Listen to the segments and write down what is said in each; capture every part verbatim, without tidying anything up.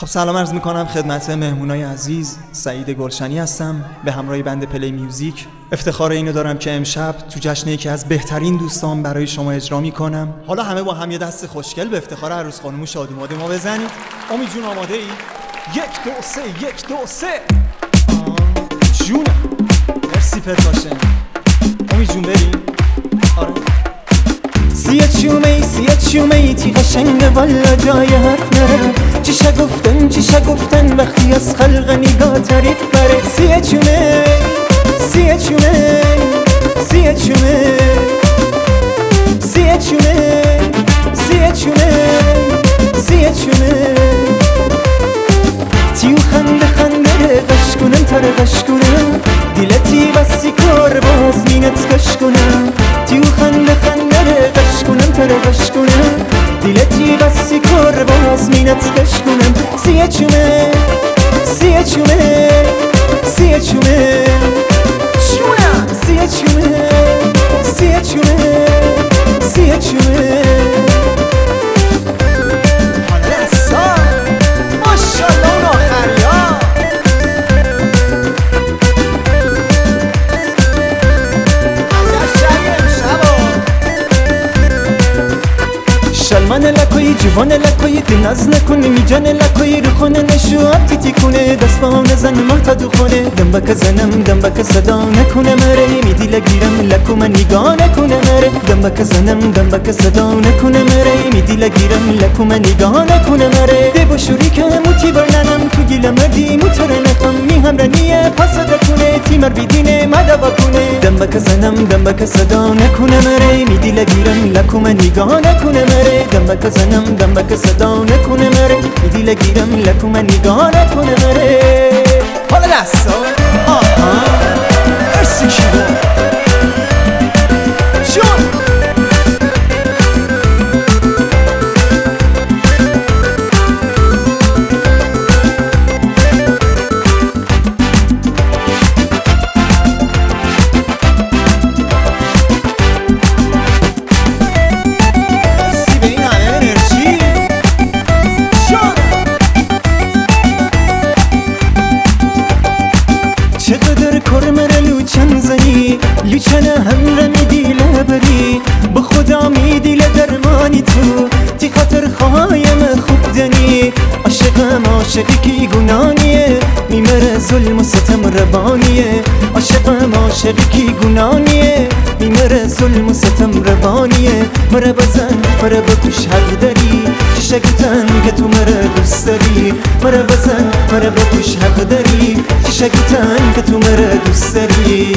خب سلام عرض میکنم خدمت مهمونای عزیز. سعید گلشنی هستم به همراه بند پلی میوزیک. افتخار اینو دارم که امشب تو جشن یکی از بهترین دوستان برای شما اجرا میکنم. حالا همه با هم یه دست خوشگل به افتخار عروس خانم شادوماده ما بزنید. امید جون آماده ای؟ یک دو سه یک دو سه جون. مرسی پتاشن. امید جون بریم. آره سیه چومه ای سیه چومه ای تی قشنگه والا جای حرف نره. چیشه گفتن چیشه گفتن وقتی از خلق نگاه تعریف بره. سیه چومه سیه چومه سیه چومه سیه چومه سیه چومه سیه چومه تیو خنده خنده قش کنم تره قش کنم دیلتی بسی کار باز مینت کش کنم. تیو خنده خنده قش کنم تره قش کنم دیلتی بسی کار باز مینت کش کنم. سیه چومه سیه چومه سیه چومه چونه سیه چومه سیه چومه سیه چومه حالا اصلا ماشالله اون آخری ها. شلمن لکوی جوان لکوی دناز نکنه میجان لکوی رو خونه نشو تیتی کنه دست با نزن محتا دو خونه دم بک زنم دم بک صدا نکنه مره میدی لگیرم لکو من نگاه نکنه مره دم بک زنم دم بک صدا نکنه مره میدی لگیرم لکو من نگاه نکنه مره ده بشوری که موتی برنم تو گیل مردی موتره نخم می همرنیه پس دکنه تیمر بیدینه مدوا کنه دم بک زنم دم بک صدا نکنه مره میدی لگیرم لکو من نگاه نکنه مره دم بک زنم دم بک صدا نکنه مره میدی لگیرم لکو من نگاه نکنه مره. حالا دستا آها مرسی شده جون. چقدر کرمره لوچن زنی لوچن هم را میدی لبری به خدا میدی لدرمانی تو تی خاطر خواهیم خوب دنی. عاشقم عاشقی کی گنانیه میمره ظلم و ستم ربانیه. عاشقم عاشقی کی گنانیه میمره ظلم و ستم ربانیه. مره بزن مره بکش حق داری چشگتن که تو مره دوست داری. مره بزن مره بکش حق داری چشگتن که تو مره دوست داری.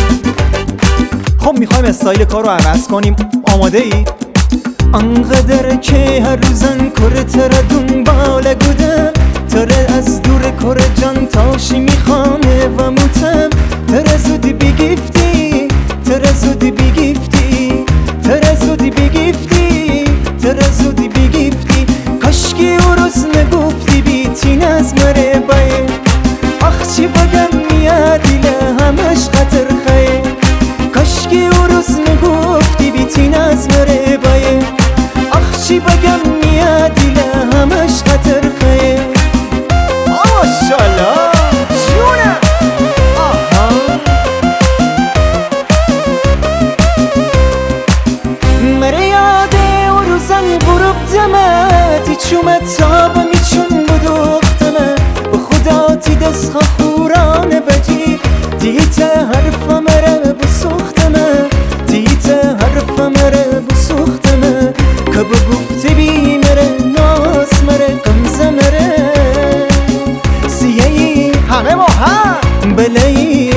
خب میخوایم استایل کار رو عوض کنیم. آماده ای؟ انقدر که هر روزن کره تره دنبال گودم تره از دور کره جان تاشی میخوامه و موتم تره زودی بگیفتی تره زودی بگیفتی تره زودی بگیفتی تره زودی بگیفتی کاشکی او روز نگفتی بیتین از مره بایه. آخ چی بگم میاد دیله همش خطر خیه کاشکی او روز نگفتی بیتین از مره بایه. آخ چی بگم میاد دیله همش خطر خیه. ماشالله جونه آها مره یاده او روزن غروب دمه تی چومت تاب میچون بدوختمه به خدا تی دست خورانه بجی تیت حرف مره بسوختمه تیت حرف مره بسوختمه که بگفتی بی مره ناس مره قمزه مره سیهی همه ما هم بلایی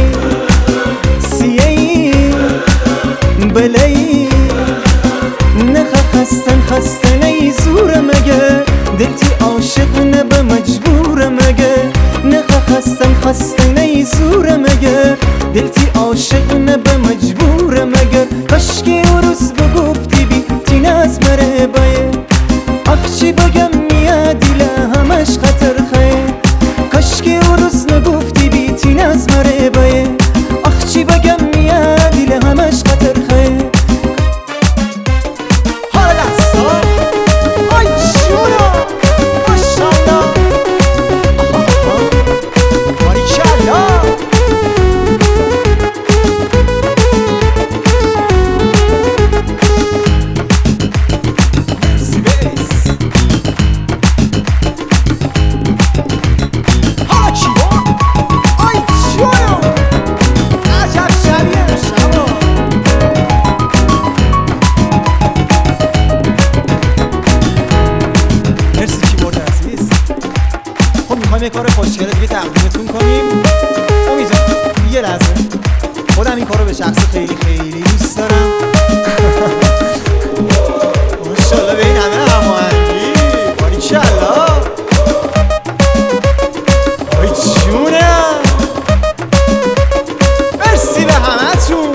سیهی بلایی نخه خستن خستن ای زوره مگه دلتی عاشق نبه مجبوره مگه نخه خستن خستن ای زوره مگه دلتی عاشق نبه مجبوره مگه کاشکی او روز بگفتی بی تین از مره بایه. آخ چی بگم میاد دیله همش خطر خیه کاشکی او روز نگفتی بی تین از مره بایه. آخ چی بگم میاد دیله همش خطر خیه. حالا دستا آی جونا ماشالله میخوایم یه کار خوشگل دیگه تقدیمتون کنیم. امید جان یه لحظه، خودم این کارو به شخص خیلی خیلی دوست دارم. ماشاءالله به این همه هماهنگی، باریکالله. وای جونم، مرسی به همتون.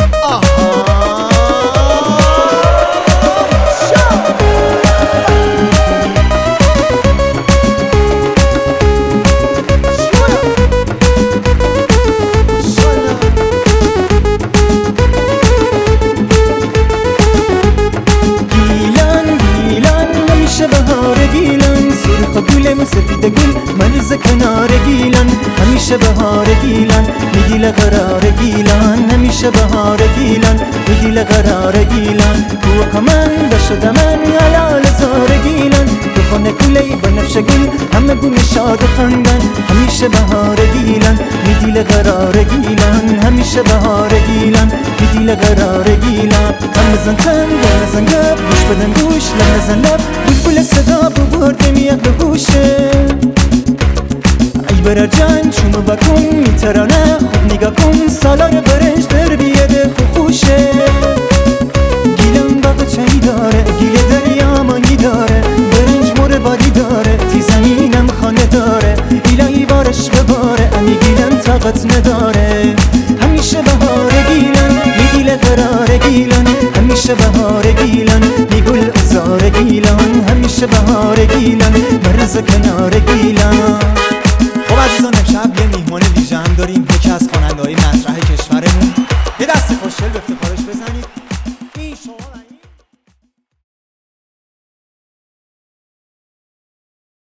گل سفید گل مرز کنار گیلان، همیشه بهار گیلان میگیل قرار گیلان، همیشه بهار گیلان میگیل قرار گیلان. تو کمان دشت من علال زار گیلان، تو خانه کولی بنفش گل همه گون شاد خندن، همیشه بهار گیلان میگیل قرار گیلان، همیشه بهار گیلان میگیل قرار گیلان. هم بزن تن بزن گب گوش بدن گوش لنزن لب، بلبل صدا ببرده میاد به گوشه. ای برر جان چونو بکن میترانه خوب نگاه کن، سالار برنج در بیاده خوشه. گیلم باقی چنی داره، گیل دریا مانی داره، برنج مور بادی داره، تی زمینم خانه داره، ایلایی بارش بباره، امی گیلم طاقت نداره. همیشه بهار گیلن میگیل قرار گیلن، همیشه بهار گیلن میگل ازار گیلان، همیشه بهار گیلن مرز کنار گیلان. خب عزیزان امشب یه میهمان ویژه هم داریم، یکی از خواننده‌های مطرح کشورمون. یه دست خوشگل به افتخار